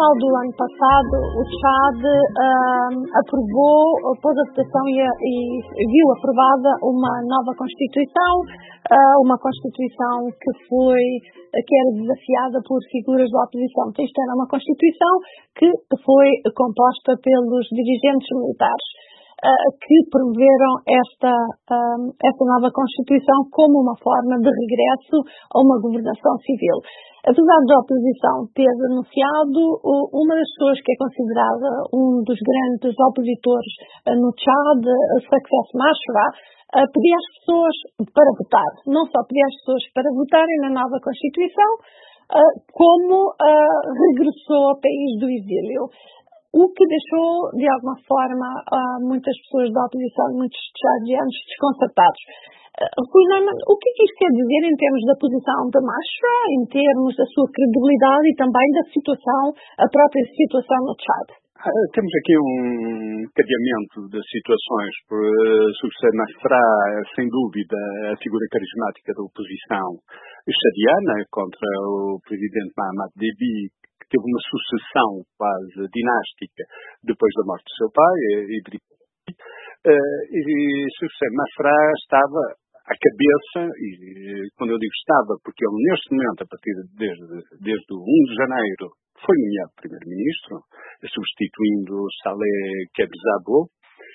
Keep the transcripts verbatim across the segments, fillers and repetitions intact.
final do ano passado, o Tchad um, aprovou, pôs a votação e, e viu aprovada uma nova Constituição, uh, uma Constituição que foi, que era desafiada por figuras da oposição. Isto era uma Constituição que foi composta pelos dirigentes militares, uh, que promoveram esta, um, esta nova Constituição como uma forma de regresso a uma governação civil. Apesar da oposição ter denunciado, uma das pessoas que é considerada um dos grandes opositores no Tchad, Success Masra, pedia às pessoas para votar. Não só pedia às pessoas para votarem na nova Constituição, como regressou ao país do exílio. O que deixou, de alguma forma, muitas pessoas da oposição e muitos tchadianos desconcertados. Rosana, o que é que isto quer dizer em termos da posição da Masra, em termos da sua credibilidade e também da situação, a própria situação no Tchad? Ah, temos aqui um cadeamento de situações. Por uh, Success Masra, sem dúvida, a figura carismática da oposição chadiana contra o presidente Mahamat Déby, que teve uma sucessão quase dinástica depois da morte do seu pai, Idriss. Uh, e Success Masra estava à cabeça, e quando eu digo estava, porque ele neste momento, a partir de, desde, desde o primeiro de janeiro, foi nomeado primeiro-ministro, substituindo Saleh Kebzabo.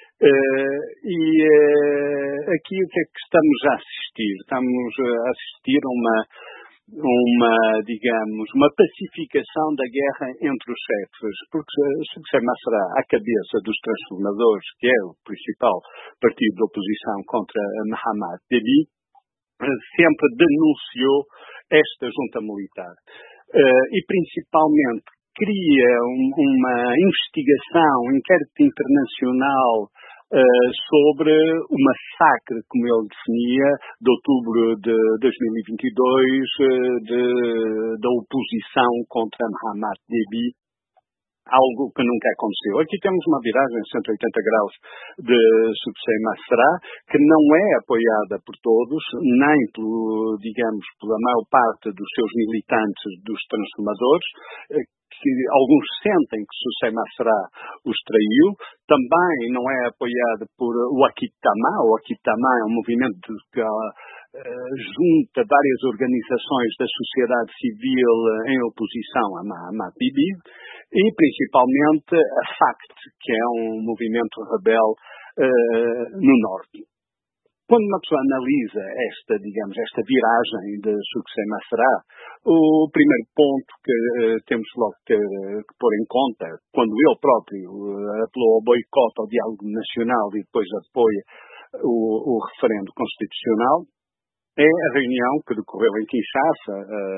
Uh, e uh, aqui o que é que estamos a assistir? Estamos a assistir a uma, uma, digamos, uma pacificação da guerra entre os chefes, porque Success Masra, à cabeça dos transformadores, que é o principal partido de oposição contra Mahamat Déby, sempre denunciou esta junta militar. Uh, e principalmente cria um, uma investigação, um inquérito internacional Uh, sobre o massacre, como ele definia, de outubro de dois mil e vinte e dois, uh, de, da oposição contra Mahamat Déby, algo que nunca aconteceu. Aqui temos uma viragem de cento e oitenta graus de Success Masra, que não é apoiada por todos, nem, pelo, digamos, pela maior parte dos seus militantes, dos transformadores, uh, que alguns sentem que Success Masra os traiu. Também não é apoiado por o Akitama. O Akitama é um movimento que uh, junta várias organizações da sociedade civil em oposição a Mahamat Déby, e principalmente a FACT, que é um movimento rebelde uh, no norte. Quando uma pessoa analisa esta, digamos, esta viragem de Success Masra, o primeiro ponto que uh, temos logo que, ter, uh, que pôr em conta, quando ele próprio uh, apelou ao boicote ao diálogo nacional e depois apoia o, o referendo constitucional, é a reunião que decorreu em Kinshasa,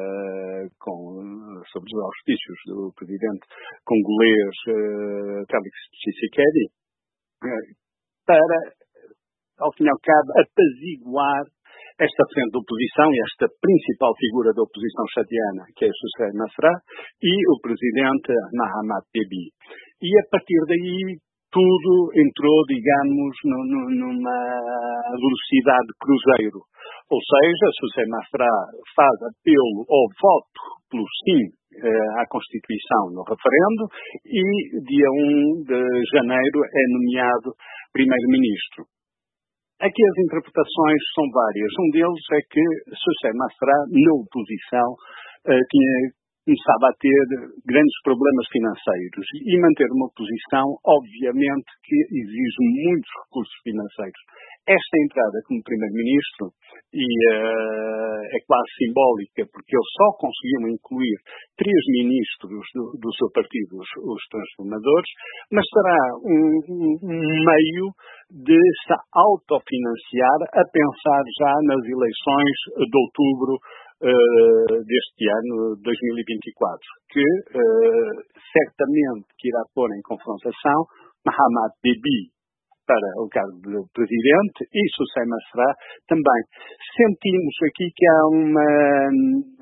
uh, com, sob os auspícios do presidente congolês uh, Félix Tshisekedi, uh, para, ao fim e ao cabo, apaziguar esta frente de oposição e esta principal figura da oposição chadiana, que é Success Masra, e o presidente Mahamat Déby. E a partir daí tudo entrou, digamos, no, no, numa velocidade cruzeiro. Ou seja, Success Masra faz apelo ao voto pelo sim eh, à Constituição no referendo e dia primeiro de janeiro é nomeado primeiro-ministro. Aqui as interpretações são várias. Um deles é que Success Masra, na oposição, uh, tinha, começava a ter grandes problemas financeiros. E manter uma oposição, obviamente, que exige muitos recursos financeiros. Esta entrada como primeiro-ministro e, uh, é quase simbólica, porque ele só conseguiu incluir três ministros do, do seu partido, os, os transformadores, mas será um, um, um meio de se autofinanciar a pensar já nas eleições de outubro uh, deste ano, dois mil e vinte e quatro, que uh, certamente que irá pôr em confrontação Mahamat Déby para o cargo de presidente e Success Masra também. Sentimos aqui que há uma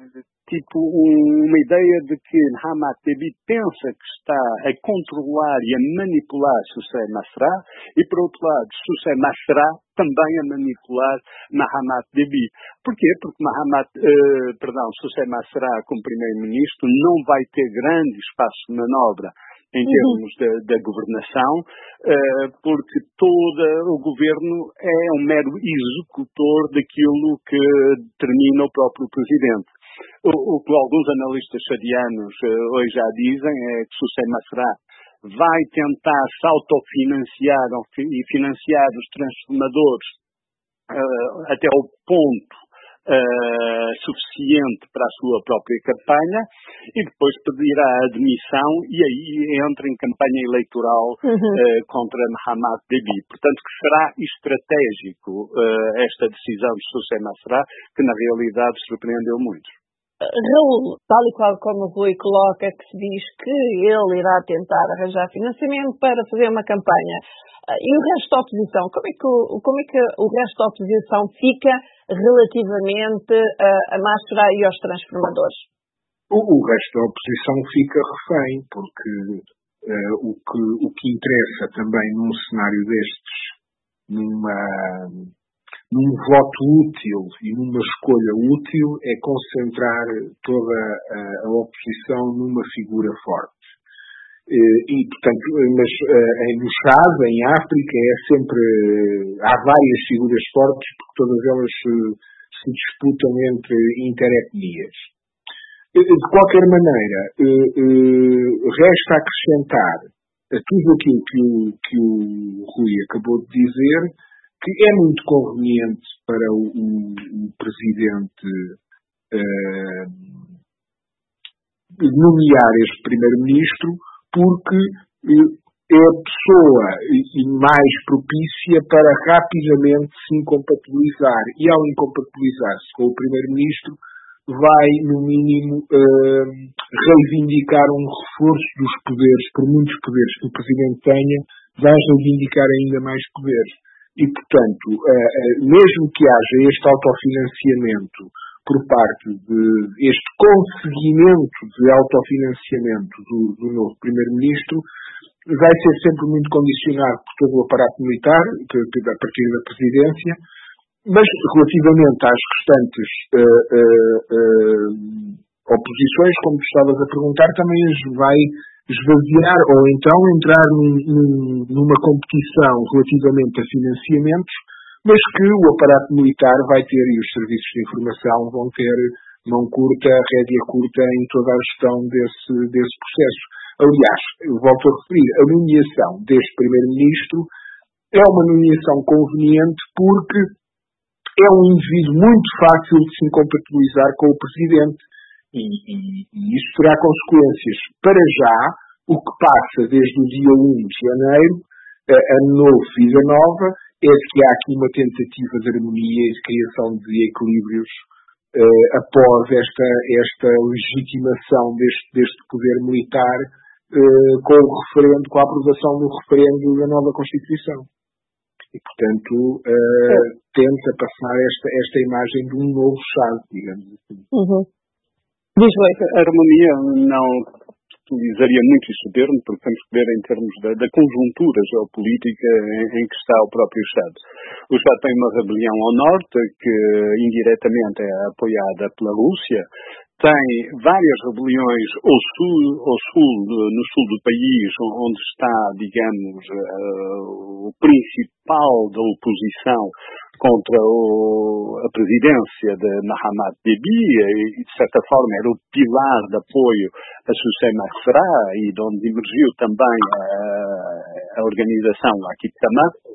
tipo um, uma ideia de que Mohamed Deby pensa que está a controlar e a manipular Sucé Masra e, por outro lado, Sucé Masra também a manipular Mohamed Deby. Porquê? Porque Mohamed, eh, perdão, Sucé Masra, como primeiro-ministro, não vai ter grande espaço de manobra em termos da, da governação, uh, porque todo o governo é um mero executor daquilo que determina o próprio presidente. O, o que alguns analistas chadianos uh, hoje já dizem é que Sucé Masra vai tentar se autofinanciar e financiar os transformadores uh, até ao ponto Uh, suficiente para a sua própria campanha e depois pedirá a admissão e aí entra em campanha eleitoral uhum. uh, contra Mohamed Deby. Portanto, que será estratégico uh, esta decisão de Sucé Masra, que na realidade surpreendeu muito. Raul, tal e qual como o Rui coloca, que se diz que ele irá tentar arranjar financiamento para fazer uma campanha. E o resto da oposição, como é que o, como é que o resto da oposição fica relativamente uh, a Masra e aos transformadores? O, o resto da oposição fica refém, porque uh, o, que, o que interessa também num cenário destes, numa, num voto útil e numa escolha útil, é concentrar toda a, a oposição numa figura forte. E, portanto, mas no Chad, em África, é sempre, há várias figuras fortes, porque todas elas se, se disputam entre interetnias. De qualquer maneira, resta acrescentar a tudo aquilo que o, que o Rui acabou de dizer, que é muito conveniente para o, o, o Presidente uh, nomear este Primeiro-Ministro, porque é a pessoa mais propícia para rapidamente se incompatibilizar. E ao incompatibilizar-se com o Primeiro-Ministro, vai, no mínimo, uh, reivindicar um reforço dos poderes, por muitos poderes que o Presidente tenha, vai reivindicar ainda mais poderes. E, portanto, uh, uh, mesmo que haja este autofinanciamento por parte de este conseguimento de autofinanciamento do, do novo Primeiro-Ministro, vai ser sempre muito condicionado por todo o aparato militar, a partir da Presidência, mas relativamente às restantes uh, uh, uh, oposições, como tu estavas a perguntar, também as vai esvaziar ou então entrar num, num, numa competição relativamente a financiamentos, mas que o aparato militar vai ter e os serviços de informação vão ter mão curta, rédea curta em toda a gestão desse, desse processo. Aliás, eu volto a referir, a nomeação deste Primeiro-Ministro é uma nomeação conveniente porque é um indivíduo muito fácil de se incompatibilizar com o Presidente e, e, e isso terá consequências. Para já, o que passa desde o dia um de janeiro, ano novo, vida nova, é de que há aqui uma tentativa de harmonia e de criação de equilíbrios eh, após esta, esta legitimação deste, deste poder militar eh, com o referendo, com a aprovação do referendo da nova Constituição. E, portanto, eh, é. tenta passar esta, esta imagem de um novo Chad, digamos assim. Uhum. Diz a harmonia não utilizaria muito este termo, porque temos que ver em termos da, da conjuntura geopolítica em, em que está o próprio Chad. O Chad tem uma rebelião ao norte, que indiretamente é apoiada pela Rússia, tem várias rebeliões ao sul, ao sul, no sul do país, onde está, digamos, uh, o principal da oposição contra o, a presidência de Mohamed Deby, e de certa forma era o pilar de apoio a Sucé Masra, e de onde emergiu também a, a organização Akitama.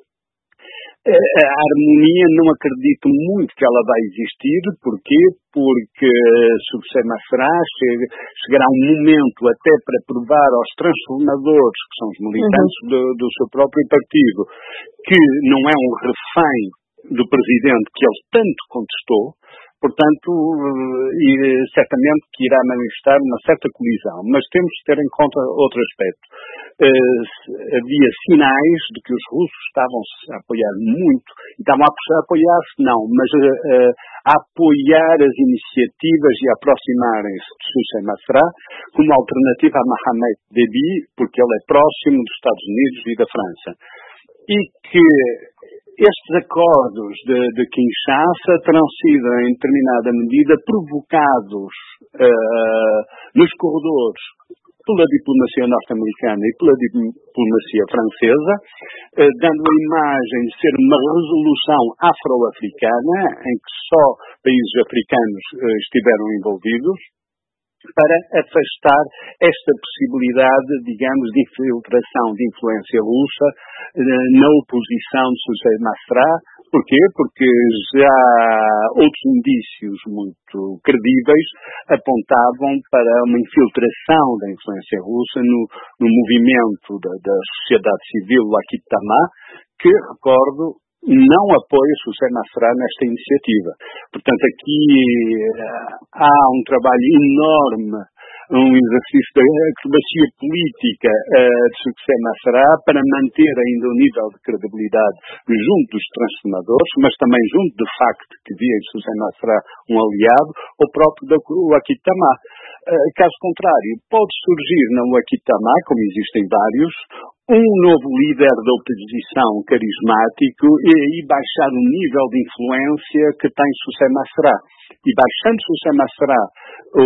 A harmonia não acredito muito que ela vai existir. Porquê? Porque Sucé Masra chegará um momento até para provar aos transformadores, que são os militantes uhum. do, do seu próprio partido, que não é um refém do presidente que ele tanto contestou, Portanto, e certamente que irá manifestar uma certa colisão, mas temos de ter em conta outro aspecto. Uh, havia sinais de que os russos estavam-se a apoiar muito, estavam a apoiar-se não, mas uh, uh, a apoiar as iniciativas e a aproximarem-se de Hussein Nasrallah como alternativa a Mohamed Déby, porque ele é próximo dos Estados Unidos e da França. E que estes acordos de, de Kinshasa terão sido, em determinada medida, provocados uh, nos corredores pela diplomacia norte-americana e pela diplomacia francesa, uh, dando a imagem de ser uma resolução afro-africana, em que só países africanos uh, estiveram envolvidos, para afastar esta possibilidade, digamos, de infiltração de influência russa eh, na oposição de Hussein Nasrallah. Porquê? Porque já outros indícios muito credíveis apontavam para uma infiltração da influência russa no, no movimento da, da sociedade civil Lakitama, que, recordo, não apoia Hussein Nasrallah nesta iniciativa. Portanto, aqui há um trabalho enorme, um exercício de acrobacia política uh, de Hussein Nasrallah para manter ainda o nível de credibilidade junto dos transformadores, mas também junto do facto que via em Hussein Nasrallah um aliado, ou próprio da Wakitama. Uh, caso contrário, pode surgir na Wakitama, como existem vários, um novo líder da oposição carismático e aí baixar o nível de influência que tem Hussein Nasrallah. E baixando Hussein Nasrallah o,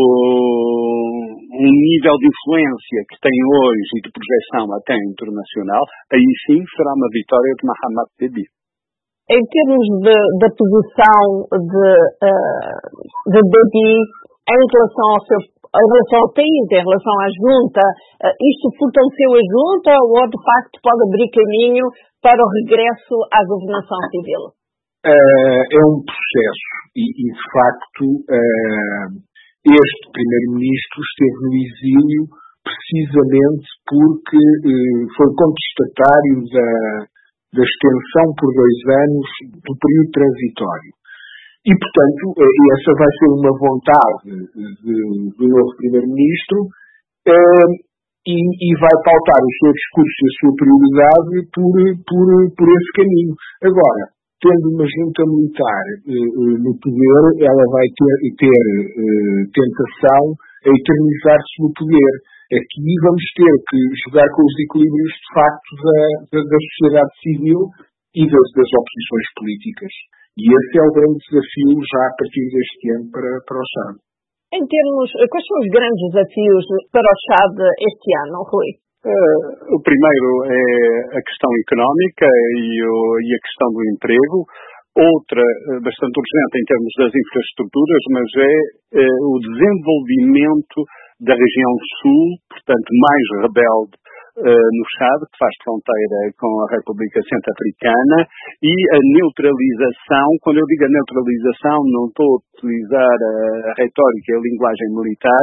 um nível de influência que tem hoje e de projeção até internacional, aí sim será uma vitória de Mohamed Déby. Em termos de, da posição de, uh, de Déby em relação ao seu em relação ao país, em relação à junta, isto fortaleceu a junta ou de facto pode abrir caminho para o regresso à governação civil? Uh, é um processo e, e de facto uh, este primeiro-ministro esteve no exílio precisamente porque uh, foi contestatário da, da extensão por dois anos do período transitório. E, portanto, essa vai ser uma vontade do novo primeiro-ministro eh, e, e vai pautar o seu discurso e a sua prioridade por, por, por esse caminho. Agora, tendo uma junta militar eh, no poder, ela vai ter, ter eh, tentação a eternizar-se no poder. Aqui vamos ter que jogar com os equilíbrios, de facto, da, da, da sociedade civil e das, das oposições políticas. E esse é o grande desafio já a partir deste ano para, para o Chad. Em termos, quais são os grandes desafios para o Chad este ano, Rui? Uh, o primeiro é a questão económica e, o, e a questão do emprego. Outra, uh, bastante urgente em termos das infraestruturas, mas é uh, o desenvolvimento da região sul, portanto mais rebelde, no Chad, que faz fronteira com a República Centro-Africana, e a neutralização, quando eu digo a neutralização, não estou a utilizar a retórica e a linguagem militar,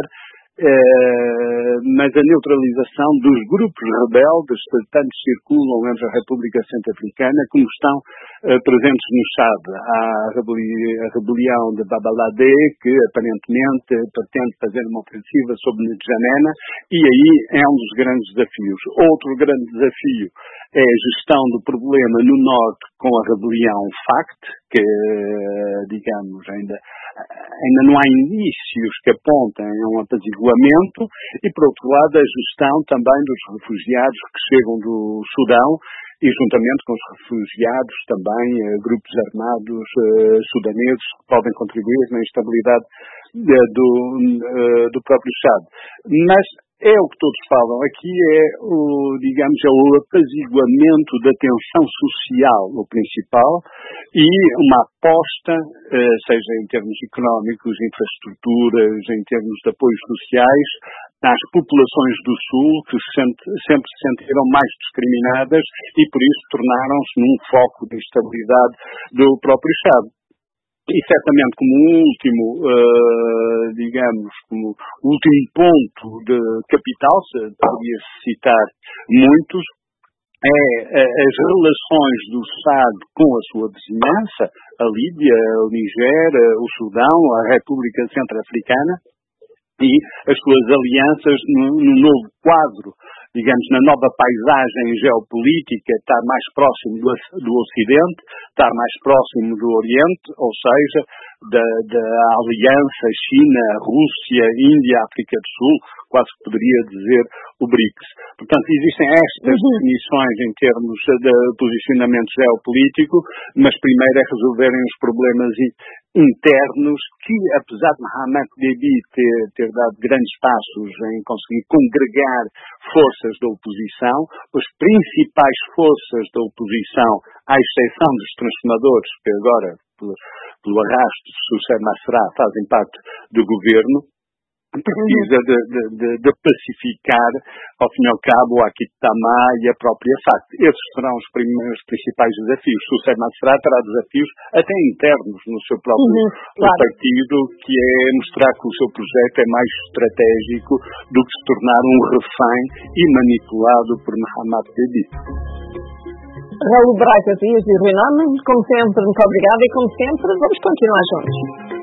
eh, mas a neutralização dos grupos rebeldes que tanto circulam entre a República Centro-Africana como estão eh, presentes no Chad. Há a, rebeli- a rebelião de Babalade, que aparentemente pretende fazer uma ofensiva sobre N'Djamena, e aí é um dos grandes desafios. Outro grande desafio é a gestão do problema no norte com a rebelião FACT, que, digamos, ainda, ainda não há indícios que apontem a um apaziguamento, e, por outro lado, a gestão também dos refugiados que chegam do Sudão, e juntamente com os refugiados também eh, grupos armados eh, sudaneses que podem contribuir na instabilidade eh, do, eh, do próprio Chad. Mas é o que todos falam aqui, é o, digamos, é o apaziguamento da tensão social, o principal, e uma aposta, eh, seja em termos económicos, infraestruturas, em termos de apoios sociais, às populações do Sul, que sempre, sempre se sentiram mais discriminadas e por isso tornaram-se num foco de instabilidade do próprio Estado. E certamente como último, uh, digamos, como último ponto de capital, se poderia citar muitos, é as relações do Chad com a sua vizinhança, a Líbia, o Niger, o Sudão, a República Centro-Africana, e as suas alianças no, no novo quadro, digamos, na nova paisagem geopolítica, estar mais próximo do, do Ocidente, estar mais próximo do Oriente, ou seja, da, da aliança China, Rússia, Índia, África do Sul, quase que poderia dizer o BRICS. Portanto, existem estas uhum. definições em termos de posicionamento geopolítico, mas primeiro é resolverem os problemas internos que, apesar de Mohamed Deby ter, ter dado grandes passos em conseguir congregar forças da oposição, as principais forças da oposição, à exceção dos transformadores, que agora, pelo, pelo arrasto de Soussé Masra, fazem parte do governo, precisa de, de, de, de pacificar, ao fim e ao cabo, o Aquitamá e a própria F A C. Esses serão os primeiros principais desafios. Soussé Masra terá desafios até internos no seu próprio uhum, claro. partido, que é mostrar que o seu projeto é mais estratégico do que se tornar um refém e manipulado por Mohamed Deby. Raul Braga Dias e Rui Norman, como sempre, muito obrigada e como sempre, vamos continuar juntos.